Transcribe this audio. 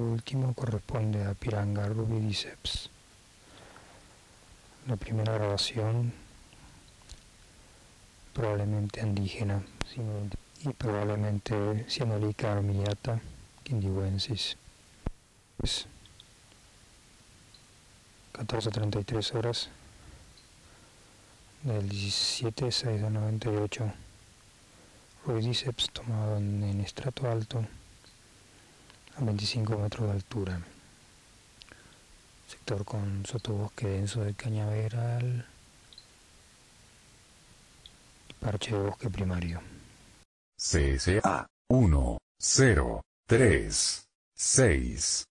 último corresponde a Piranga rubidiceps. La primera grabación, probablemente indígena, y probablemente Cyanolica armillata quindibuensis. 14:33 horas del 17/6 del 98. Rubidiceps tomado en estrato alto a 25 metros de altura. Sector con sotobosque denso de cañaveral y parche de bosque primario. CSA 1, 0, 3, 6.